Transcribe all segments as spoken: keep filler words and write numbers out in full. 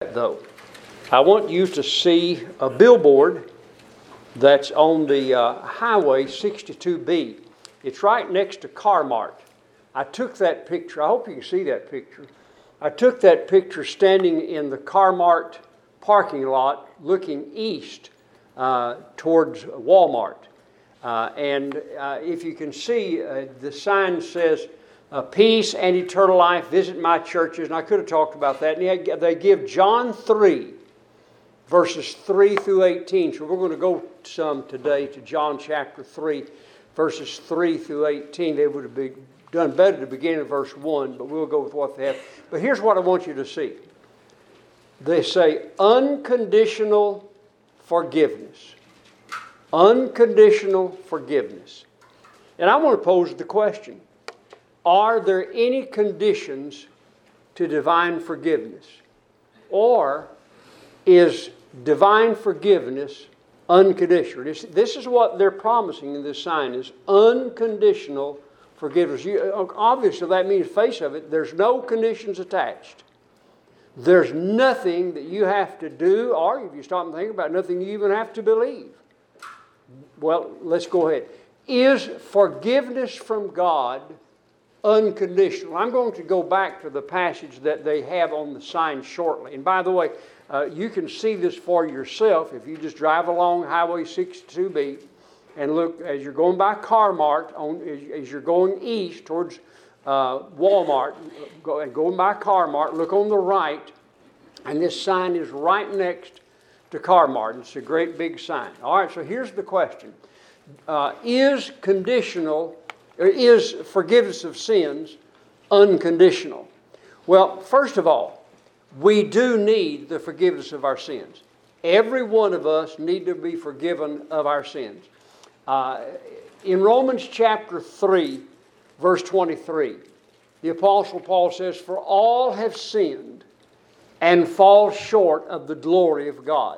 that though. I want you to see a billboard that's on the uh, Highway sixty-two B. It's right next to Car-Mart. I took that picture. I hope you can see that picture. I took that picture standing in the Car-Mart parking lot looking east uh, towards Walmart. Uh, and uh, if you can see, uh, the sign says, uh, peace and eternal life, visit my churches. And I could have talked about that. And they give John three, verses three through eighteen. So we're going to go some today to John chapter three, verses three through eighteen. They would have been done better to begin in verse one, but we'll go with what they have. But here's what I want you to see. They say unconditional forgiveness. Unconditional forgiveness. And I want to pose the question, are there any conditions to divine forgiveness? Or is divine forgiveness unconditional? This, this is what they're promising in this sign, is unconditional forgiveness. You, obviously, that means, face of it, there's no conditions attached. There's nothing that you have to do, or if you stop and think about it, nothing you even have to believe. Well, let's go ahead. Is forgiveness from God unconditional? I'm going to go back to the passage that they have on the sign shortly. And by the way, uh, you can see this for yourself if you just drive along Highway sixty-two B and look as you're going by Car-Mart, on, as, as you're going east towards uh, Walmart, go, and going by Car-Mart, look on the right, and this sign is right next to Car-Mart. It's a great big sign. All right, so here's the question. Uh, is conditional, or is forgiveness of sins unconditional? Well, first of all, we do need the forgiveness of our sins. Every one of us need to be forgiven of our sins. Uh, in Romans chapter three, verse twenty-three, the Apostle Paul says, for all have sinned and fall short of the glory of God.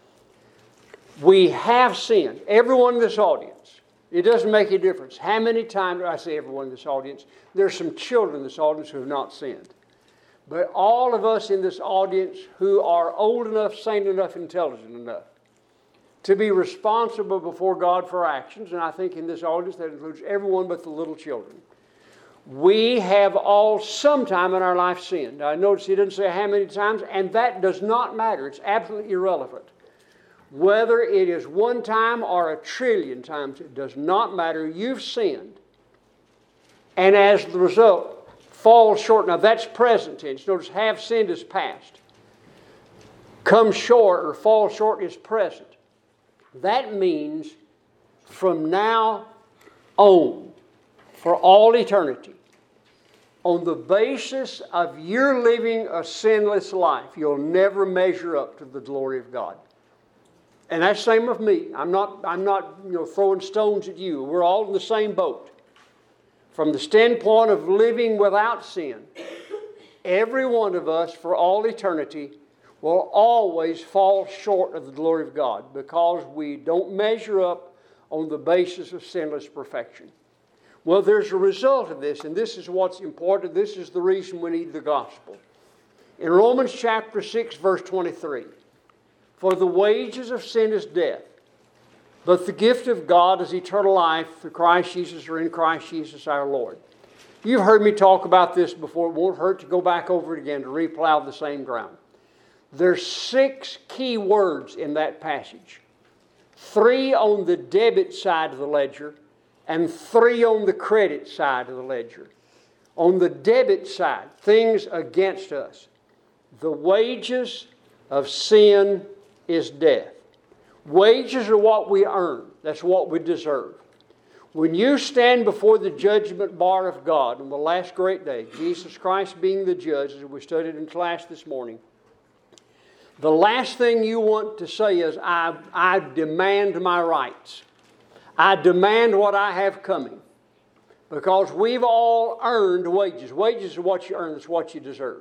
We have sinned. Everyone in this audience. It doesn't make a difference. How many times, I say everyone in this audience, there's some children in this audience who have not sinned. But all of us in this audience who are old enough, sane enough, intelligent enough to be responsible before God for our actions, and I think in this audience that includes everyone but the little children, we have all sometime in our life sinned. Now, notice he doesn't say how many times, and that does not matter. It's absolutely irrelevant. Whether it is one time or a trillion times, it does not matter. You've sinned. And as the result, fall short. Now, that's present tense. Notice have sinned is past. Come short or fall short is present. That means from now on, for all eternity, on the basis of your living a sinless life, you'll never measure up to the glory of God. And that's the same with me. I'm not, I'm not you know, throwing stones at you. We're all in the same boat. From the standpoint of living without sin, every one of us for all eternity will always fall short of the glory of God because we don't measure up on the basis of sinless perfection. Well, there's a result of this, and this is what's important. This is the reason we need the gospel. In Romans chapter six, verse twenty-three, for the wages of sin is death, but the gift of God is eternal life through Christ Jesus, or in Christ Jesus our Lord. You've heard me talk about this before. It won't hurt to go back over it again to replow the same ground. There's six key words in that passage. Three on the debit side of the ledger and three on the credit side of the ledger. On the debit side, things against us. The wages of sin is death. Wages are what we earn. That's what we deserve. When you stand before the judgment bar of God on the last great day, Jesus Christ being the judge, as we studied in class this morning, the last thing you want to say is, I, I demand my rights. I demand what I have coming. Because we've all earned wages. Wages are what you earn. It's what you deserve.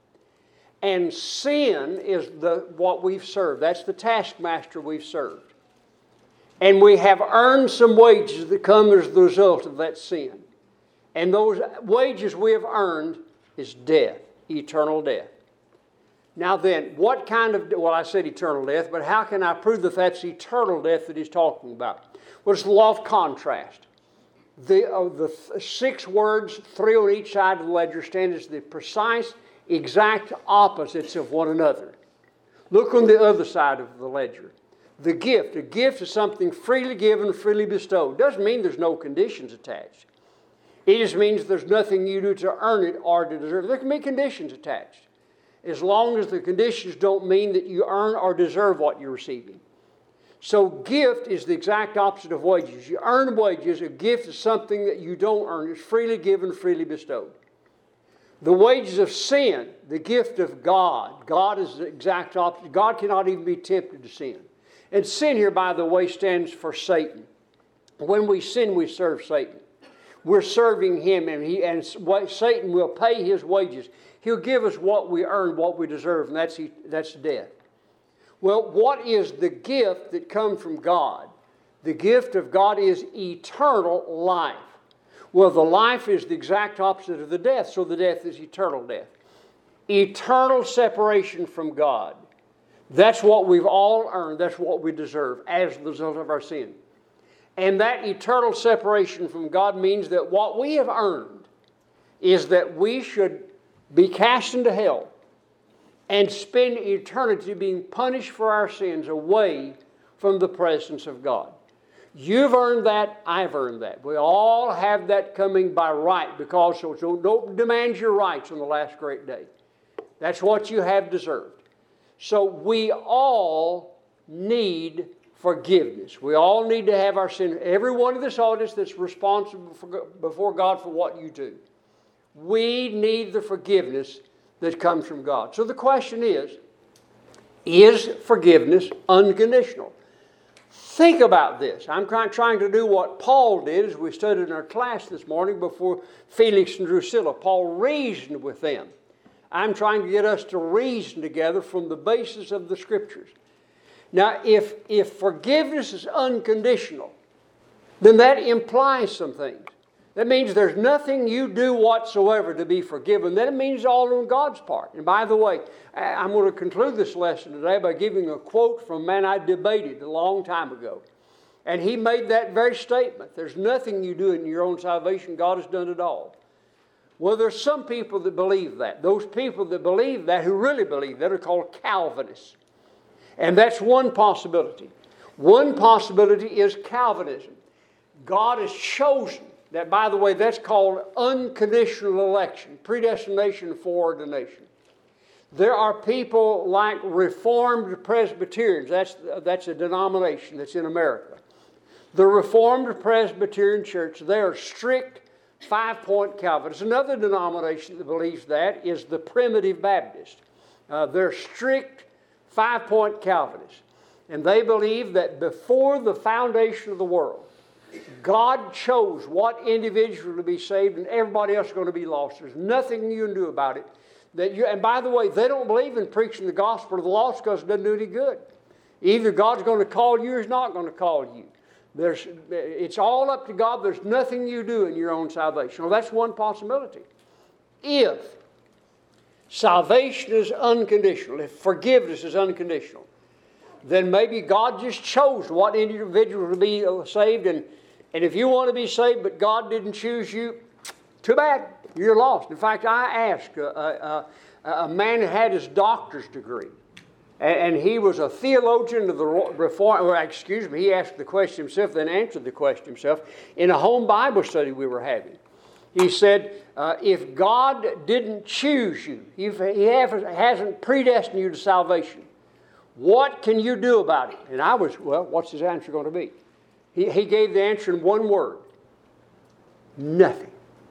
And sin is the what we've served. That's the taskmaster we've served. And we have earned some wages that come as the result of that sin. And those wages we have earned is death, eternal death. Now then, what kind of, well, I said eternal death, but how can I prove that that's eternal death that he's talking about? Well, it's the law of contrast. The, uh, the th- six words, three on each side of the ledger, stand as the precise, exact opposites of one another. Look on the other side of the ledger. The gift. A gift is something freely given, freely bestowed. Doesn't mean there's no conditions attached. It just means there's nothing you do to earn it or to deserve it. There can be conditions attached, as long as the conditions don't mean that you earn or deserve what you're receiving. So gift is the exact opposite of wages. You earn wages. A gift is something that you don't earn. It's freely given, freely bestowed. The wages of sin, the gift of God. God is the exact opposite. God cannot even be tempted to sin. And sin here, by the way, stands for Satan. When we sin, we serve Satan. We're serving him, and, he, and Satan will pay his wages. He'll give us what we earn, what we deserve, and that's, that's death. Well, what is the gift that comes from God? The gift of God is eternal life. Well, the life is the exact opposite of the death, so the death is eternal death. Eternal separation from God. That's what we've all earned. That's what we deserve as the result of our sin. And that eternal separation from God means that what we have earned is that we should be cast into hell and spend eternity being punished for our sins away from the presence of God. You've earned that, I've earned that. We all have that coming by right, because so, so don't demand your rights on the last great day. That's what you have deserved. So we all need forgiveness. We all need to have our sin. Every one of this audience that's responsible for, before God for what you do. We need the forgiveness that comes from God. So the question is, is forgiveness unconditional? Think about this. I'm trying to do what Paul did as we studied in our class this morning before Felix and Drusilla. Paul reasoned with them. I'm trying to get us to reason together from the basis of the Scriptures. Now, if, if forgiveness is unconditional, then that implies some things. That means there's nothing you do whatsoever to be forgiven. That means all on God's part. And by the way, I'm going to conclude this lesson today by giving a quote from a man I debated a long time ago. And he made that very statement. There's nothing you do in your own salvation. God has done it all. Well, there's some people that believe that. Those people that believe that, who really believe that, are called Calvinists. And that's one possibility. One possibility is Calvinism. God has chosen. That, by the way, that's called unconditional election, predestination and foreordination. There are people like Reformed Presbyterians. That's, that's a denomination that's in America. The Reformed Presbyterian Church, they are strict five-point Calvinists. Another denomination that believes that is the Primitive Baptist. Uh, they're strict five-point Calvinists. And they believe that before the foundation of the world, God chose what individual to be saved, and everybody else is going to be lost. There's nothing you can do about it. That you, and by the way, they don't believe in preaching the gospel to the lost because it doesn't do any good. Either God's going to call you or He's not going to call you. There's, it's all up to God. There's nothing you do in your own salvation. Well, that's one possibility. If salvation is unconditional, if forgiveness is unconditional, then maybe God just chose what individual to be saved. And, and if you want to be saved but God didn't choose you, too bad. You're lost. In fact, I asked a, a, a man who had his doctor's degree, and, and he was a theologian of the Reform, or excuse me, he asked the question himself, then answered the question himself, in a home Bible study we were having. He said, uh, if God didn't choose you, if He hasn't predestined you to salvation, what can you do about it? And I was, well, what's his answer going to be? He, he gave the answer in one word. Nothing.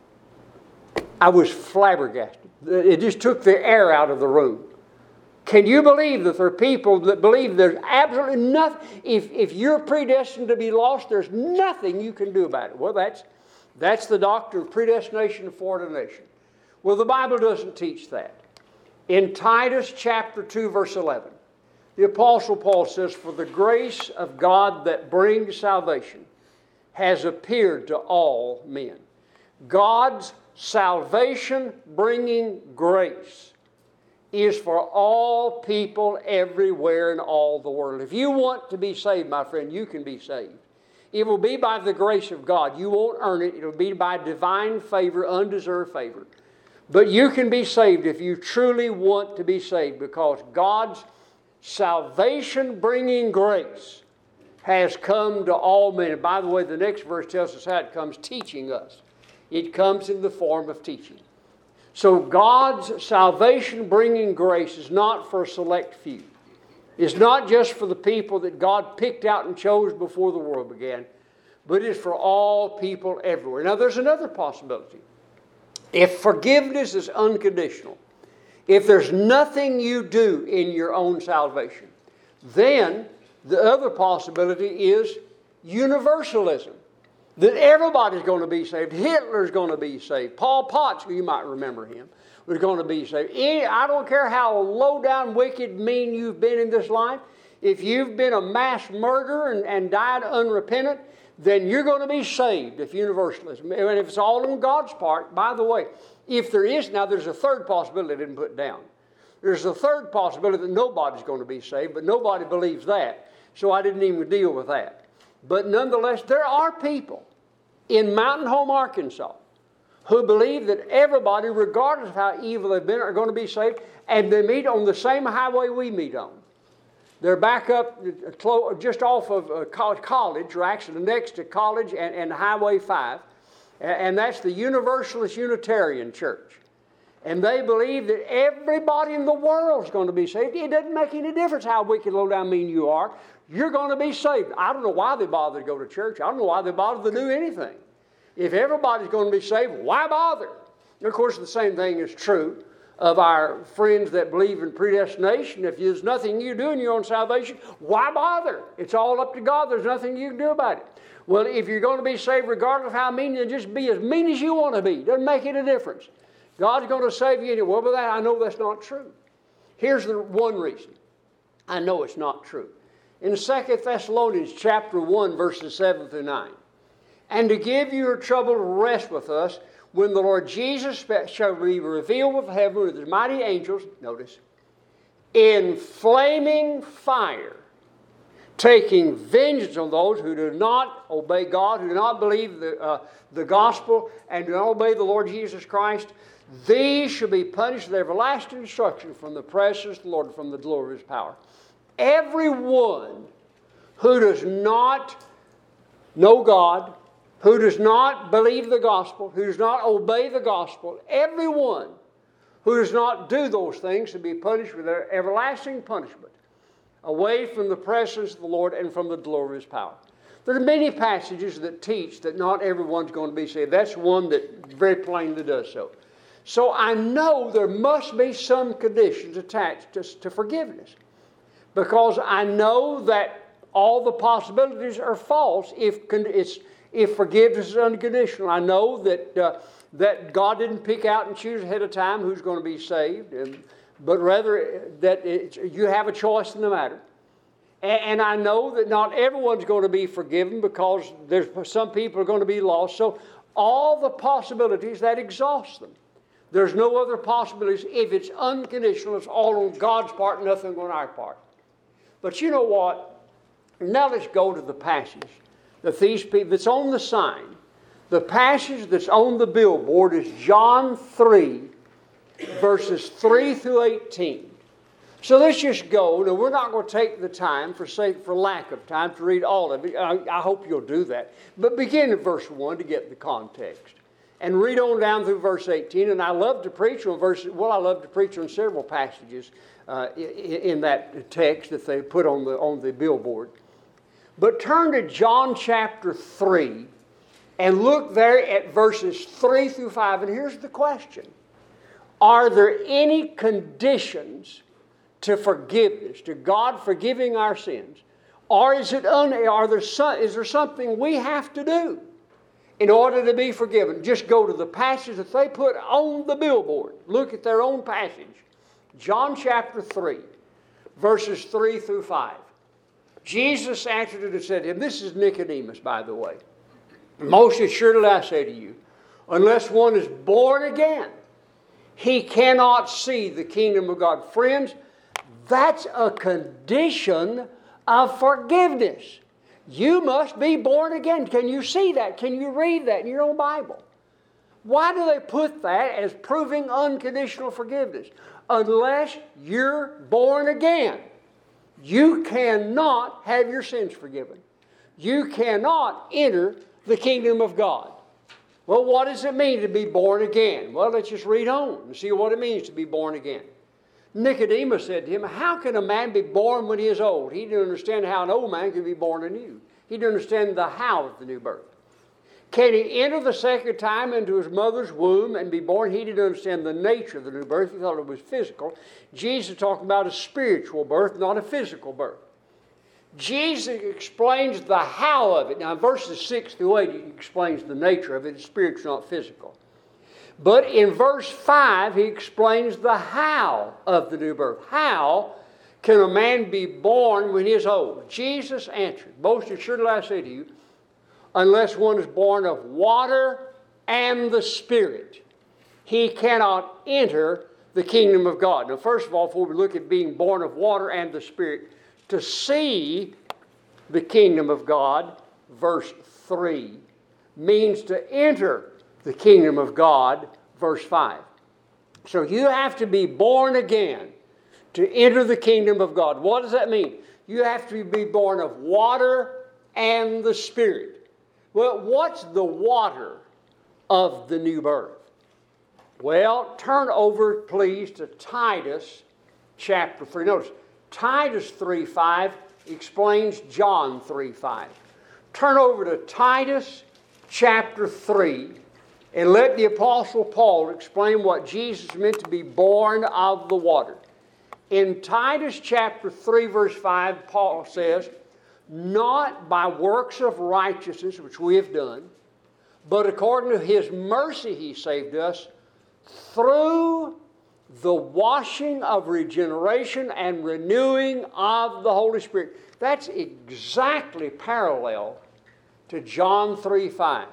I was flabbergasted. It just took the air out of the room. Can you believe that there are people that believe there's absolutely nothing? If, if you're predestined to be lost, there's nothing you can do about it. Well, that's, that's the doctrine of predestination and foreordination. Well, the Bible doesn't teach that. In Titus chapter two, verse eleven, the Apostle Paul says, for the grace of God that brings salvation has appeared to all men. God's salvation-bringing grace is for all people everywhere in all the world. If you want to be saved, my friend, you can be saved. It will be by the grace of God. You won't earn it. It will be by divine favor, undeserved favor. But you can be saved if you truly want to be saved, because God's salvation-bringing grace has come to all men. And by the way, the next verse tells us how it comes, teaching us. It comes in the form of teaching. So God's salvation-bringing grace is not for a select few. It's not just for the people that God picked out and chose before the world began, but it's for all people everywhere. Now, there's another possibility. If forgiveness is unconditional, if there's nothing you do in your own salvation, then the other possibility is universalism. That everybody's going to be saved. Hitler's going to be saved. Paul Potts, you might remember him, was going to be saved. I don't care how low down, wicked, mean you've been in this life. If you've been a mass murderer and, and died unrepentant, then you're going to be saved if universalism. And if it's all on God's part, by the way, if there is, now there's a third possibility I didn't put down. There's a third possibility that nobody's going to be saved, but nobody believes that. So I didn't even deal with that. But nonetheless, there are people in Mountain Home, Arkansas, who believe that everybody, regardless of how evil they've been, are going to be saved, and they meet on the same highway we meet on. They're back up just off of College, or actually next to College and, and Highway five, and that's the Universalist Unitarian Church. And they believe that everybody in the world is going to be saved. It doesn't make any difference how wicked, low down, mean you are. You're going to be saved. I don't know why they bother to go to church. I don't know why they bother to do anything. If everybody's going to be saved, why bother? And of course, the same thing is true of our friends that believe in predestination. If there's nothing you do in your own salvation, why bother? It's all up to God. There's nothing you can do about it. Well, if you're going to be saved, regardless of how mean, then just be as mean as you want to be. Doesn't make any difference. God's going to save you anyway. Well, but that, I know that's not true. Here's the one reason I know it's not true. In Second Thessalonians chapter one, verses seven through nine. And to give your trouble to rest with us, when the Lord Jesus shall be revealed with heaven with his mighty angels, notice, in flaming fire, taking vengeance on those who do not obey God, who do not believe the, uh, the gospel, and do not obey the Lord Jesus Christ. These shall be punished with everlasting destruction from the presence of the Lord, from the glory of his power. Everyone who does not know God, who does not believe the gospel, who does not obey the gospel, everyone who does not do those things to be punished with their everlasting punishment away from the presence of the Lord and from the glory of his power. There are many passages that teach that not everyone's going to be saved. That's one that very plainly does so. So I know there must be some conditions attached to, to forgiveness, because I know that all the possibilities are false if it's if forgiveness is unconditional. I know that uh, that God didn't pick out and choose ahead of time who's going to be saved, and, but rather that it's, you have a choice in the matter. And, and I know that not everyone's going to be forgiven, because there's some people are going to be lost. So all the possibilities, that exhaust them. There's no other possibilities. If it's unconditional, it's all on God's part, nothing on our part. But you know what? Now let's go to the passage that these people, that's on the sign. The passage that's on the billboard is John three, verses three through eighteen. So let's just go. Now, we're not going to take the time, for sake, for lack of time, to read all of it. I, I hope you'll do that. But begin at verse one to get the context. And read on down through verse eighteen. And I love to preach on verse, well, I love to preach on several passages uh, in, in that text that they put on the, on the billboard. But turn to John chapter three and look there at verses three through five. And here's the question. Are there any conditions to forgiveness, to God forgiving our sins? Or is it un, are there some, is there something we have to do in order to be forgiven? Just go to the passage that they put on the billboard. Look at their own passage. John chapter three, verses three through five. Jesus answered it and said to him, this is Nicodemus, by the way. Most assuredly I say to you, unless one is born again, he cannot see the kingdom of God. Friends, that's a condition of forgiveness. You must be born again. Can you see that? Can you read that in your own Bible? Why do they put that as proving unconditional forgiveness? Unless you're born again, you cannot have your sins forgiven. You cannot enter the kingdom of God. Well, what does it mean to be born again? Well, let's just read on and see what it means to be born again. Nicodemus said to him, how can a man be born when he is old? He didn't understand how an old man could be born anew. He didn't understand the how of the new birth. Can he enter the second time into his mother's womb and be born? He didn't understand the nature of the new birth. He thought it was physical. Jesus talked about a spiritual birth, not a physical birth. Jesus explains the how of it. Now, in verses six through eight, he explains the nature of it. It's spiritual, not physical. But in verse five, he explains the how of the new birth. How can a man be born when he is old? Jesus answered, most assuredly I say to you, unless one is born of water and the Spirit, he cannot enter the kingdom of God. Now, first of all, before we look at being born of water and the Spirit, to see the kingdom of God, verse three, means to enter the kingdom of God, verse five. So you have to be born again to enter the kingdom of God. What does that mean? You have to be born of water and the Spirit. Well, what's the water of the new birth? Well, turn over, please, to Titus chapter three. Notice, Titus three five explains John three five. Turn over to Titus chapter three and let the Apostle Paul explain what Jesus meant to be born of the water. In Titus chapter three verse five, Paul says, not by works of righteousness which we have done, but according to his mercy he saved us through the washing of regeneration and renewing of the Holy Spirit. That's exactly parallel to John three five.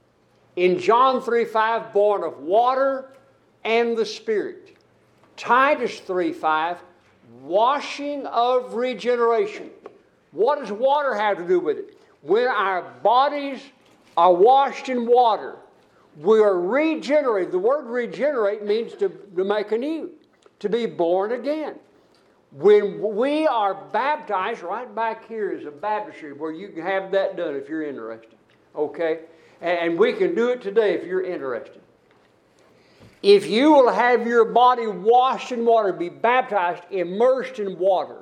In John three five, born of water and the Spirit. Titus three five, washing of regeneration. What does water have to do with it? When our bodies are washed in water, we are regenerated. The word regenerate means to, to make anew, to be born again. When we are baptized, right back here is a baptistry where you can have that done if you're interested. Okay? And we can do it today if you're interested. If you will have your body washed in water, be baptized, immersed in water,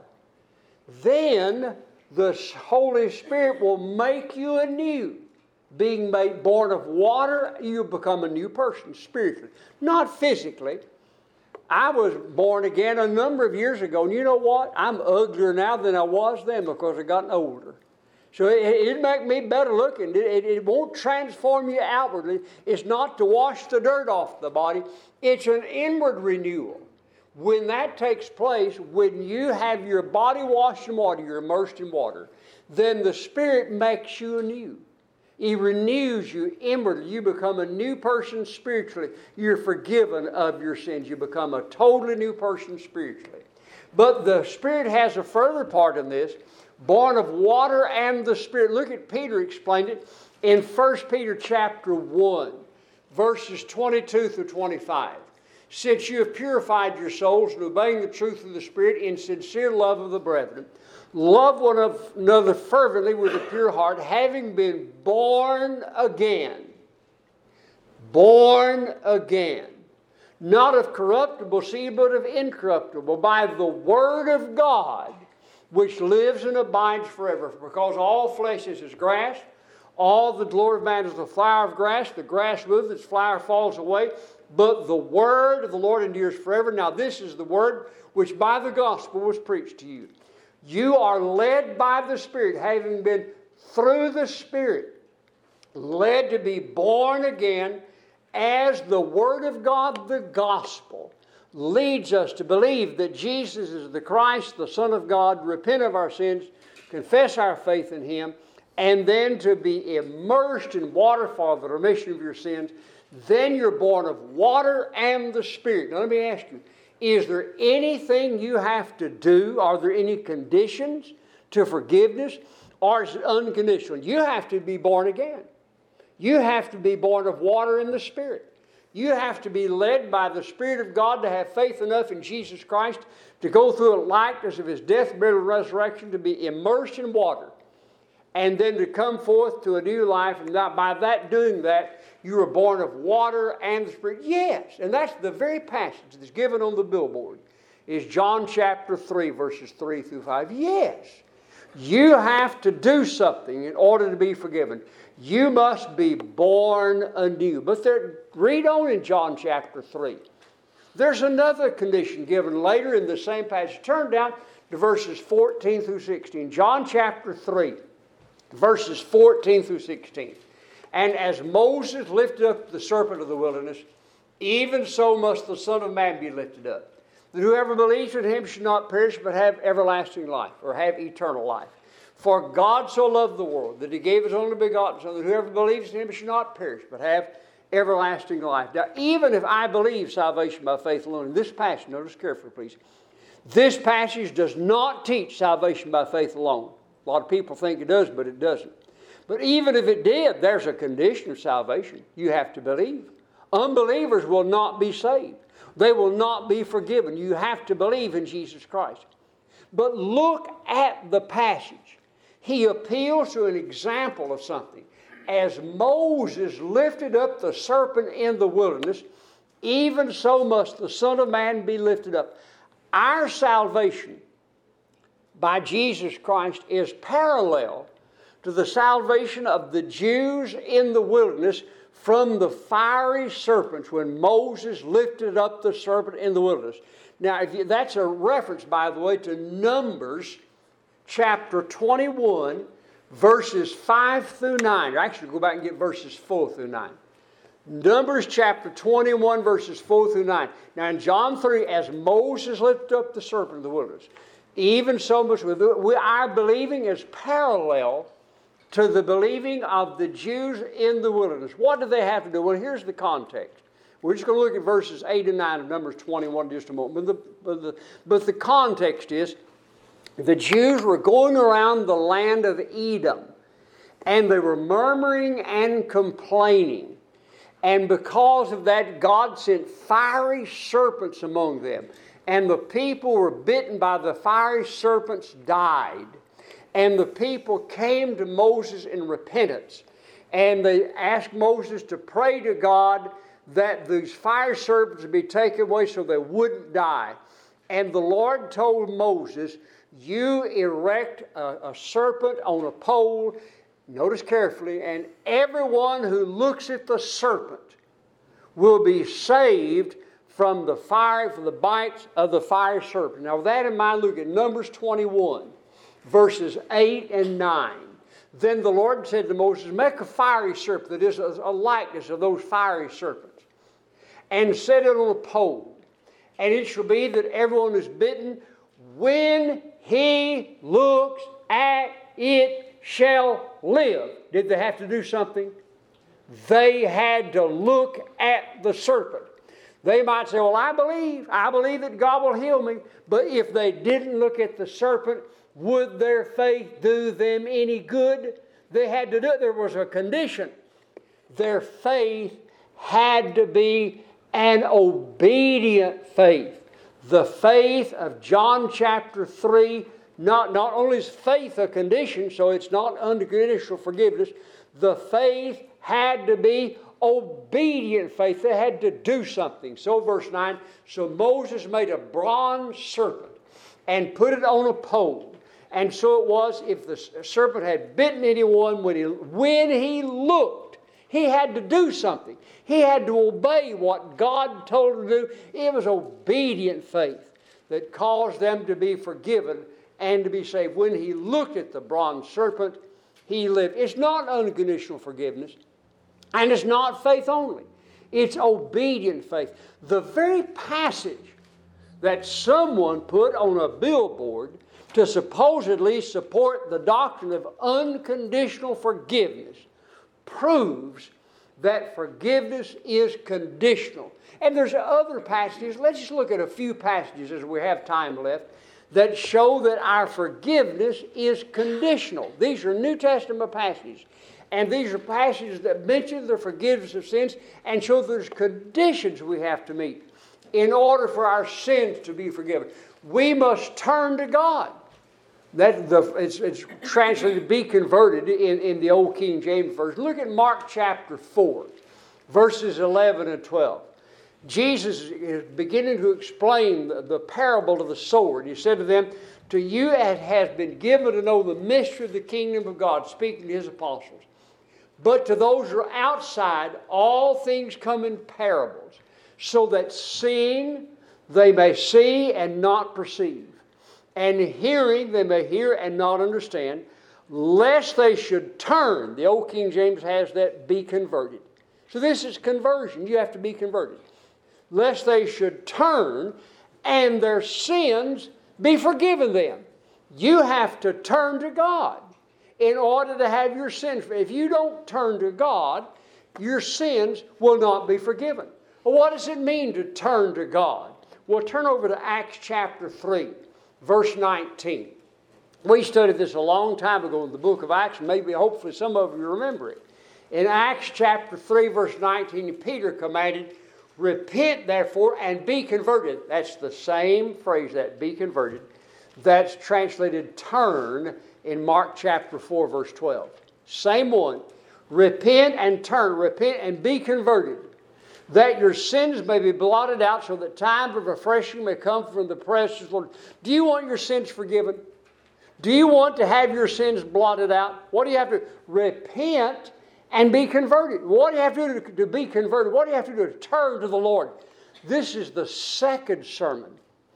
then the Holy Spirit will make you anew. Being made born of water, you become a new person spiritually, not physically. I was born again a number of years ago, and you know what? I'm uglier now than I was then because I've gotten older. So it, it'd make me better looking. It, it, it won't transform you outwardly. It's not to wash the dirt off the body. It's an inward renewal. When that takes place, when you have your body washed in water, you're immersed in water, then the Spirit makes you anew. He renews you inwardly. You become a new person spiritually. You're forgiven of your sins. You become a totally new person spiritually. But the Spirit has a further part in this, born of water and the Spirit. Look at Peter explained it in First Peter chapter one, verses twenty-two through twenty-five. Since you have purified your souls in obeying the truth of the Spirit in sincere love of the brethren, love one another fervently with a pure heart, having been born again. Born again. Not of corruptible seed, but of incorruptible, by the word of God, which lives and abides forever. Because all flesh is as grass, all the glory of man is the flower of grass. The grass withers, its flower falls away, but the word of the Lord endures forever. Now this is the word which by the gospel was preached to you. You are led by the Spirit, having been through the Spirit, led to be born again as the Word of God, the gospel, leads us to believe that Jesus is the Christ, the Son of God, repent of our sins, confess our faith in Him, and then to be immersed in water for the remission of your sins. then you're born of water and the Spirit. Now let me ask you, is there anything you have to do? Are there any conditions to forgiveness? Or is it unconditional? You have to be born again. You have to be born of water and the Spirit. You have to be led by the Spirit of God to have faith enough in Jesus Christ to go through a likeness of His death, burial, and resurrection, to be immersed in water, and then to come forth to a new life. And that, by that doing that, you are born of water and the Spirit. Yes, and that's the very passage that's given on the billboard, is John chapter three, verses three through five. Yes, you have to do something in order to be forgiven. You must be born anew. But there, read on in John chapter three. There's another condition given later in the same passage. Turn down to verses fourteen through sixteen. John chapter three, verses fourteen through sixteen. And as Moses lifted up the serpent of the wilderness, even so must the Son of Man be lifted up, that whoever believes in Him should not perish but have everlasting life, or have eternal life. For God so loved the world that He gave His only begotten Son, that whoever believes in Him should not perish but have everlasting life. Now, even if I believe salvation by faith alone, in this passage, notice carefully, please, this passage does not teach salvation by faith alone. A lot of people think it does, but it doesn't. But even if it did, there's a condition of salvation. You have to believe. Unbelievers will not be saved. They will not be forgiven. You have to believe in Jesus Christ. But look at the passage. He appeals to an example of something. As Moses lifted up the serpent in the wilderness, even so must the Son of Man be lifted up. Our salvation by Jesus Christ is parallel to the salvation of the Jews in the wilderness from the fiery serpents when Moses lifted up the serpent in the wilderness. Now, if you, that's a reference, by the way, to Numbers chapter twenty-one, verses five through nine. Or actually, go back and get verses four through nine. Numbers chapter twenty-one, verses four through nine. Now, in John three, as Moses lifted up the serpent in the wilderness, even so much, we, our believing is parallel to the believing of the Jews in the wilderness. What do they have to do? Well, here's the context. We're just going to look at verses eight and nine of Numbers twenty-one in just a moment. But the, but the, but the context is, the Jews were going around the land of Edom, and they were murmuring and complaining. And because of that, God sent fiery serpents among them. And the people were bitten by the fiery serpents, died. And the people came to Moses in repentance. And they asked Moses to pray to God that these fire serpents would be taken away so they wouldn't die. And the Lord told Moses, you erect a, a serpent on a pole, notice carefully, and everyone who looks at the serpent will be saved from the fire, from the bites of the fire serpent. Now with that in mind, look at Numbers twenty-one. Verses eight and nine. Then the Lord said to Moses, make a fiery serpent that is a likeness of those fiery serpents, and set it on a pole. And it shall be that everyone is bitten, when he looks at it, shall live. Did they have to do something? They had to look at the serpent. They might say, well, I believe. I believe that God will heal me. But if they didn't look at the serpent, would their faith do them any good? They had to do it. There was a condition. Their faith had to be an obedient faith. The faith of John chapter three, not, not only is faith a condition, so it's not unconditional forgiveness, the faith had to be obedient faith. They had to do something. So verse nine, so Moses made a bronze serpent and put it on a pole. And so it was, if the serpent had bitten anyone, when he, when he looked, he had to do something. He had to obey what God told him to do. It was obedient faith that caused them to be forgiven and to be saved. When he looked at the bronze serpent, he lived. It's not unconditional forgiveness, and it's not faith only. It's obedient faith. The very passage that someone put on a billboard to supposedly support the doctrine of unconditional forgiveness proves that forgiveness is conditional. And there's other passages. Let's just look at a few passages as we have time left that show that our forgiveness is conditional. These are New Testament passages. And these are passages that mention the forgiveness of sins and show there's conditions we have to meet in order for our sins to be forgiven. We must turn to God. That the, it's, it's translated be converted in, in the old King James Version. Look at Mark chapter four, verses eleven and twelve. Jesus is beginning to explain the, the parable of the sword. He said to them, to you it has been given to know the mystery of the kingdom of God, speaking to his apostles. But to those who are outside, all things come in parables, so that seeing they may see and not perceive, and hearing they may hear and not understand, lest they should turn. The old King James has that, be converted. So this is conversion. You have to be converted. Lest they should turn and their sins be forgiven them. You have to turn to God in order to have your sins. If you don't turn to God, your sins will not be forgiven. Well, what does it mean to turn to God? Well, turn over to Acts chapter three, verse nineteen. We studied this a long time ago in the book of Acts, and maybe, hopefully, some of you remember it. In Acts chapter three, verse nineteen, Peter commanded, repent, therefore, and be converted. That's the same phrase, that be converted. That's translated turn in Mark chapter four, verse twelve. Same one. Repent and turn. Repent and be converted, that your sins may be blotted out, so that time of refreshing may come from the presence of the Lord. Do you want your sins forgiven? Do you want to have your sins blotted out? What do you have to do? Repent and be converted. What do you have to do to, to be converted? What do you have to do to turn to the Lord? This is the second sermon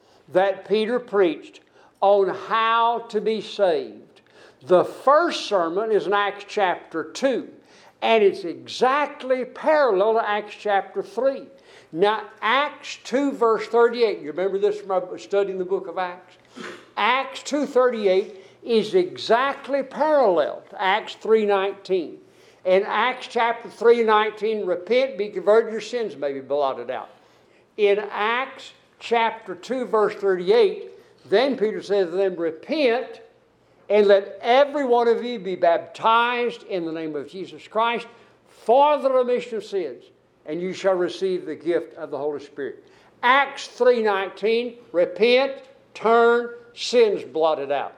that Peter preached on how to be saved. The first sermon is in Acts chapter two, and it's exactly parallel to Acts chapter three. Now, Acts two, verse thirty-eight, you remember this from studying the book of Acts? Acts two thirty-eight is exactly parallel to Acts three nineteen. In Acts chapter three nineteen, repent, be converted, your sins may be blotted out. In Acts chapter two, verse thirty-eight, then Peter says to them, repent, and let every one of you be baptized in the name of Jesus Christ for the remission of sins, and you shall receive the gift of the Holy Spirit. Acts three nineteen, repent, turn, sins blotted out.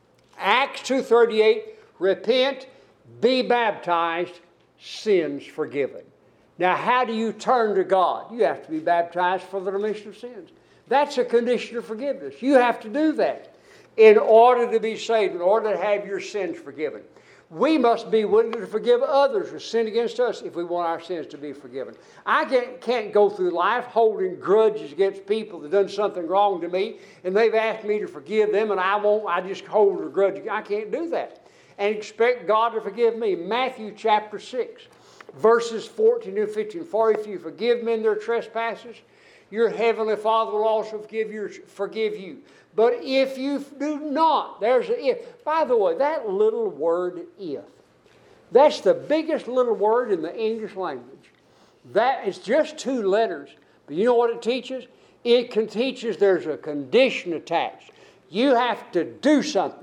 Acts two thirty-eight, repent, be baptized, sins forgiven. Now, how do you turn to God? You have to be baptized for the remission of sins. That's a condition of forgiveness. You have to do that in order to be saved, in order to have your sins forgiven. We must be willing to forgive others who sin against us if we want our sins to be forgiven. I can't, can't go through life holding grudges against people that have done something wrong to me, and they've asked me to forgive them, and I won't, I just hold a grudge. I can't do that and expect God to forgive me. Matthew chapter six, verses fourteen and fifteen. For if you forgive men their trespasses, your heavenly Father will also forgive you. Forgive you. But if you do not, there's an if. By the way, that little word if, that's the biggest little word in the English language. That is just two letters. But you know what it teaches? It can teaches there's a condition attached. You have to do something.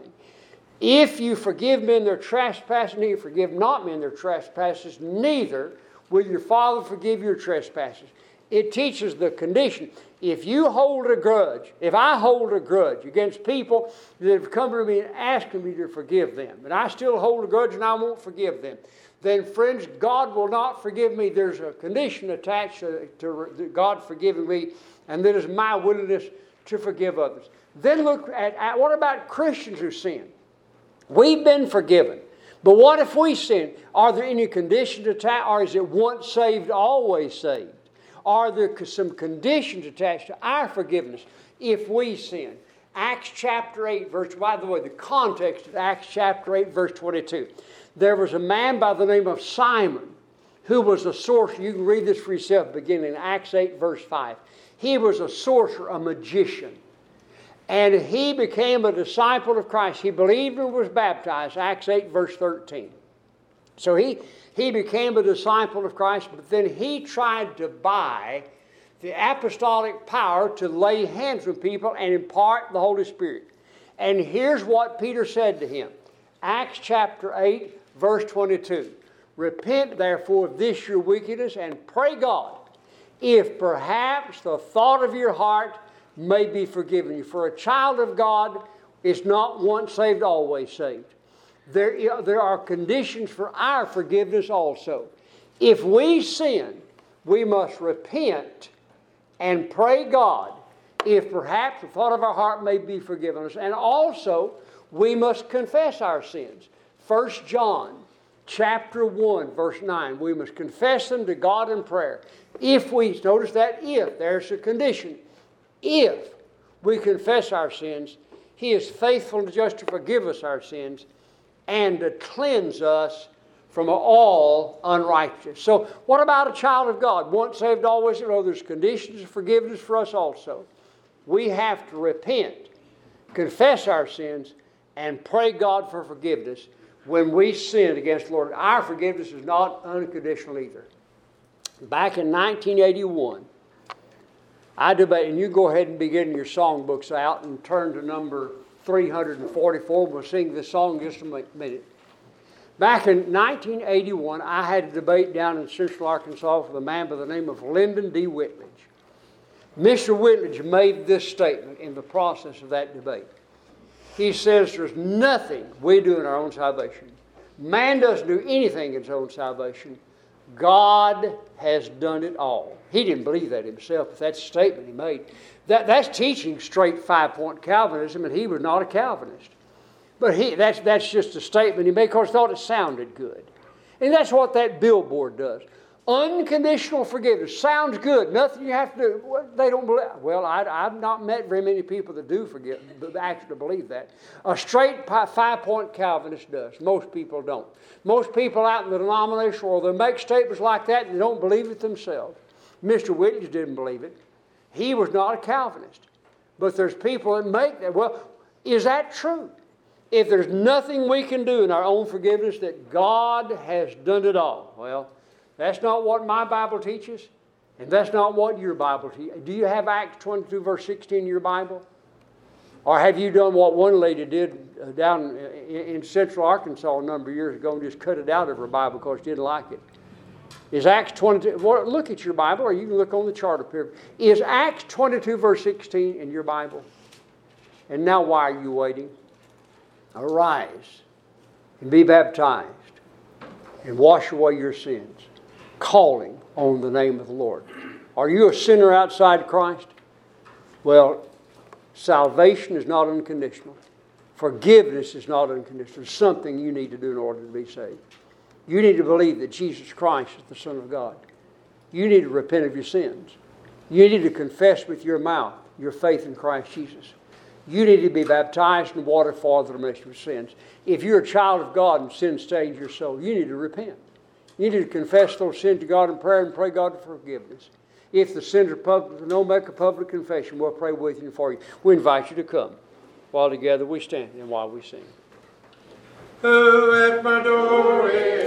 If you forgive men their trespasses, neither forgive not men their trespasses, neither will your Father forgive your trespasses. It teaches the condition. If you hold a grudge, if I hold a grudge against people that have come to me and asking me to forgive them, and I still hold a grudge and I won't forgive them, then friends, God will not forgive me. There's a condition attached to, to God forgiving me, and that is my willingness to forgive others. Then look at, at what about Christians who sin? We've been forgiven. But what if we sin? Are there any conditions attached, or is it once saved, always saved? Are there some conditions attached to our forgiveness if we sin? Acts chapter eight, verse, by the way, the context of Acts chapter eight, verse twenty-two. There was a man by the name of Simon who was a sorcerer. You can read this for yourself beginning in Acts eight, verse five. He was a sorcerer, a magician. And he became a disciple of Christ. He believed and was baptized, Acts eight, verse thirteen. So he, he became a disciple of Christ, but then he tried to buy the apostolic power to lay hands on people and impart the Holy Spirit. And here's what Peter said to him. Acts chapter eight, verse twenty-two. Repent therefore of this your wickedness, and pray God, if perhaps the thought of your heart may be forgiven you. For a child of God is not once saved, always saved. There, there are conditions for our forgiveness also. If we sin, we must repent and pray God, if perhaps the thought of our heart may be forgiven us. And also, we must confess our sins. First John chapter one, verse nine. We must confess them to God in prayer. If we, notice that if, there's a condition. If we confess our sins, He is faithful and just to forgive us our sins and to cleanse us from all unrighteousness. So what about a child of God? Once saved, always saved. Oh, there's conditions of forgiveness for us also. We have to repent, confess our sins, and pray God for forgiveness when we sin against the Lord. Our forgiveness is not unconditional either. Back in nineteen eighty-one, I debated, and you go ahead and be getting your songbooks out and turn to number three hundred forty-four. We'll sing this song in just a minute. Back in nineteen eighty-one, I had a debate down in Central Arkansas with a man by the name of Lyndon D. Whitledge. Mister Whitledge made this statement in the process of that debate. He says there's nothing we do in our own salvation. Man doesn't do anything in his own salvation. God has done it all. He didn't believe that himself, but that's a statement he made. That, that's teaching straight five-point Calvinism, and he was not a Calvinist. But he, that's, that's just a statement he made because he thought it sounded good. And that's what that billboard does. Unconditional forgiveness. Sounds good. Nothing you have to do. They don't believe. Well, I, I've not met very many people that do forgive, actually believe that. A straight five-point Calvinist does. Most people don't. Most people out in the denomination, or they make statements like that and they don't believe it themselves. Mister Whitledge didn't believe it. He was not a Calvinist. But there's people that make that. Well, is that true? If there's nothing we can do in our own forgiveness, that God has done it all. Well, that's not what my Bible teaches, and that's not what your Bible teaches. Do you have Acts twenty-two, verse sixteen in your Bible? Or have you done what one lady did down in Central Arkansas a number of years ago and just cut it out of her Bible because she didn't like it? Is Acts twenty-two, well, look at your Bible, or you can look on the chart up here. Is Acts twenty-two, verse sixteen in your Bible? And now why are you waiting? Arise and be baptized and wash away your sins, calling on the name of the Lord. Are you a sinner outside Christ? Well, salvation is not unconditional. Forgiveness is not unconditional. It's something you need to do in order to be saved. You need to believe that Jesus Christ is the Son of God. You need to repent of your sins. You need to confess with your mouth your faith in Christ Jesus. You need to be baptized in water for the remission of sins. If you're a child of God and sin stains your soul, you need to repent. You need to confess those sins to God in prayer and pray God for forgiveness. If the sins are public, no, make a public confession. We'll pray with you and for you. We invite you to come while together we stand and while we sing. Who at my door is